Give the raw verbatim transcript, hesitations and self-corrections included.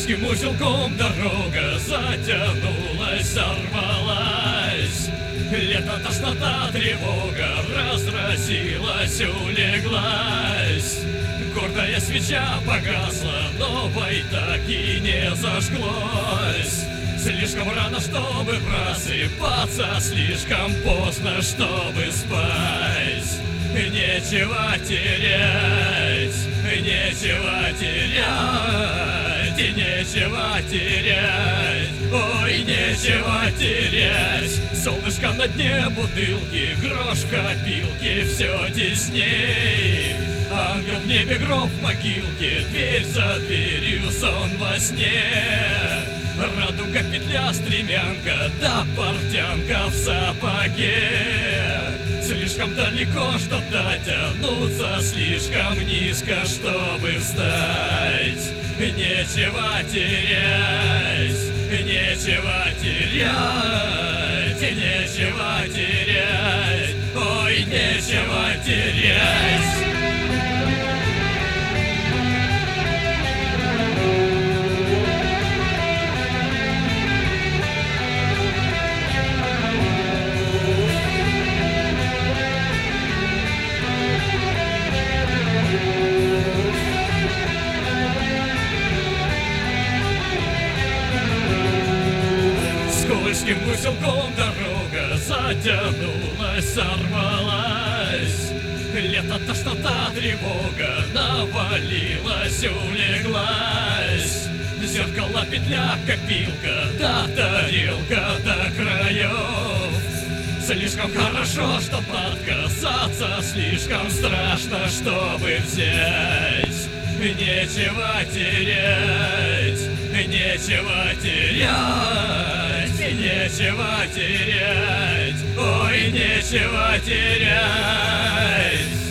Скользким узелком дорога затянулась, сорвалась. Лето, тошнота, тревога разразилась, улеглась. Гордая свеча погасла, новой так и не зажглось. Слишком рано, чтобы просыпаться, слишком поздно, чтобы спать. Нечего терять, нечего терять, и нечего терять, ой, нечего терять. Солнышко на дне бутылки, грош в копилке, все тесней. Ангел в небе, гроб в могилке, дверь за дверью, сон во сне. Радуга, петля, стремянка, да портянка в сапоге. Слишком далеко, чтоб дотянуться, слишком низко, чтобы встать. Нечего терять, нечего терять, нечего терять, ой, нечего терять. Скользким узелком дорога затянулась, сорвалась. Лето, тошнота, тревога навалилась, улеглась. Зеркало, петля, копилка, да тарелка до краев. Слишком хорошо, чтоб отказаться, слишком страшно, чтобы взять. Нечего терять, нечего терять, нечего терять, ой, нечего терять.